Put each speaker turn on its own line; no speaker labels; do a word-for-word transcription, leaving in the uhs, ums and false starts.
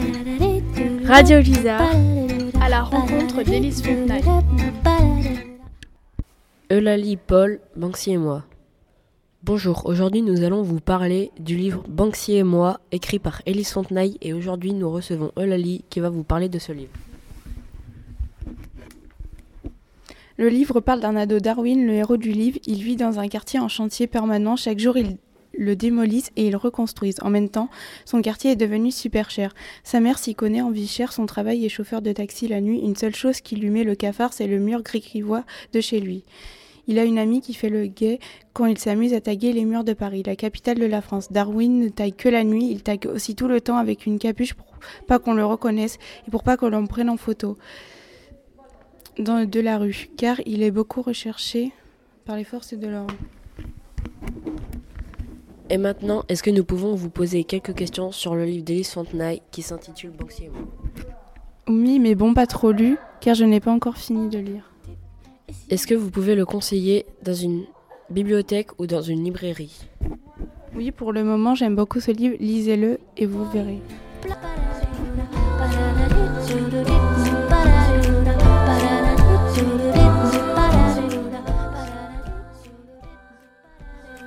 Radio Lisa, à la rencontre d'Élise Fontenaille.
Eulalie, Paul, Banksy et moi. Bonjour, aujourd'hui nous allons vous parler du livre Banksy et moi, écrit par Élise Fontenaille, et aujourd'hui nous recevons Eulalie qui va vous parler de ce livre.
Le livre parle d'un ado Darwin, le héros du livre. Il vit dans un quartier en chantier permanent. Chaque jour, il le démolissent et ils le reconstruisent. En même temps, son quartier est devenu super cher. Sa mère s'y connaît en vie chère, son travail est chauffeur de taxi la nuit. Une seule chose qui lui met le cafard, c'est le mur gris-grivois de chez lui. Il a une amie qui fait le guet quand il s'amuse à taguer les murs de Paris, la capitale de la France. Darwin ne tague que la nuit, il tague aussi tout le temps avec une capuche pour pas qu'on le reconnaisse et pour pas qu'on l'en prenne en photo dans de la rue, car il est beaucoup recherché par les forces de l'ordre.
Et maintenant, est-ce que nous pouvons vous poser quelques questions sur le livre d'Élise Fontenaille qui s'intitule Banksy et moi?
Oui, mais bon, pas trop lu, car je n'ai pas encore fini de lire.
Est-ce que vous pouvez le conseiller dans une bibliothèque ou dans une librairie?
Oui, pour le moment, j'aime beaucoup ce livre, lisez-le et vous verrez.